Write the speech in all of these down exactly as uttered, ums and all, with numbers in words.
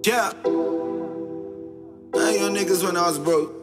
Yeah. I young niggas when I was broke.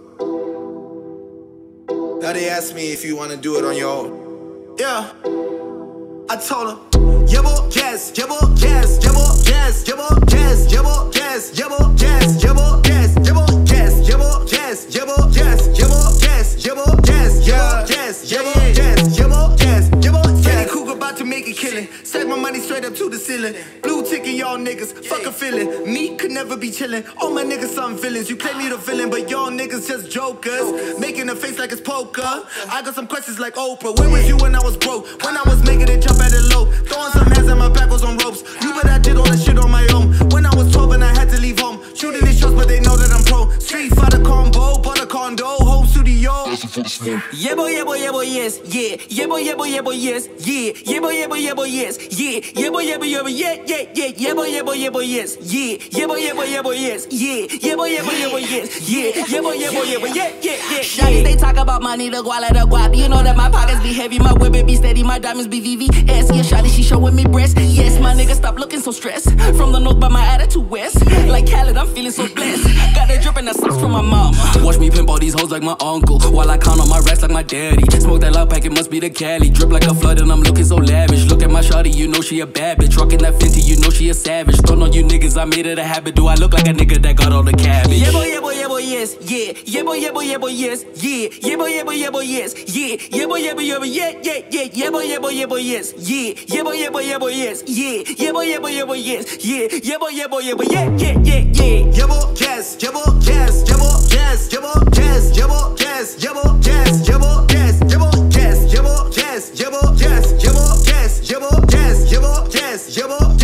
Now they ask me if you wanna do it on your own. Yeah. I told them, yeah, boy, yes, yeah, boy, yes, yeah, boy, yes, yeah, boy, yes, yeah, boy, yes, yeah, boy, yes, yeah, boy, yes, yeah, boy, yes, yeah, boy, yes, yeah, boy, yes, yeah, boy, yes, yeah, boy, yes, yeah, yes, yeah, boy, yes, yeah, boy, yes, yeah, boy, yes. Freddy Krueger about to make a killing. Stack my money straight up to the ceiling. Blue ticket, y'all niggas, fuck a feeling. Me could never be chillin'. All my niggas some villains. You claim me the villain, but y'all niggas just jokers. Making a face like it's poker. I got some questions like Oprah. Where was you when I was broke? When I was making it jump at it low. Throwing some hands and my back was on ropes. You bet I did all that shit on my own. When I was twelve and I had to leave home. Shooting these shots, but they know that I'm pro. Street fighter combo, bought a condo, home studio. Yeah boy, yeah boy, yeah boy, yes, yeah. Yeah boy, yeah boy, yeah boy, yes, yeah. Yeah boy, yeah boy, yeah boy, yes, yeah. Yeah boy, yeah boy, yeah boy, yeah, yeah, yeah. Yeah boy, yeah boy, yeah boy, yes, yeah. Yeah boy, yeah boy, yeah boy, yes, yeah. Yeah boy, yeah boy, yeah boy, yes, yeah. Yeah boy, yeah boy, yeah boy, yeah, yeah, yeah. Shawty, they talk about money, the guala, the guap. You know that my pockets be heavy, my whip it be steady, my diamonds be V V S. Yeah, shawty, she showing me breasts. Yes, my nigga, stop looking so stressed. From the north, but my attitude west. Like Khaled, I'm feeling so blessed. Got that drip and the sauce from my mama. Watch me pimp all these hoes like my uncle, while I count on my racks like my daddy. Smoke that loud pack, it must be the Cali. Drip like a flood and I'm looking so lavish. Look at my shawty, you know she a bad bitch. Rockin' that Fenty, you know she a savage. Don't know you niggas, I made it a habit. Do I look like a nigga that got all the cabbage? Yeah boy, yeah boy, yeah boy, yes, yeah. Yeah boy, yeah boy, yeah boy, yes, yeah. Yeah boy, yeah boy, yeah boy, yes, yeah. Yeah boy, yeah boy, yeah boy, yeah, yeah, yeah. Yeah boy, yeah boy, yeah boy, yes, yeah. Yeah boy, yeah boy, yeah boy, yes, yeah. Yeah boy, yeah boy, yeah boy, yes, yeah. Yeah boy, yeah boy, yeah boy, yeah, yeah, yeah, yeah. Yeah boy, yes, yeah boy, yes, yeah boy, yes, yeah boy, yes, yeah boy, yes, yeah boy, yes, yeah boy, yes, yeah boy, yes, yeah boy, yes, yeah boy, yes, yeah boy, yes, yeah boy, yes, yeah boy, yes, yeah boy, yes, yeah boy.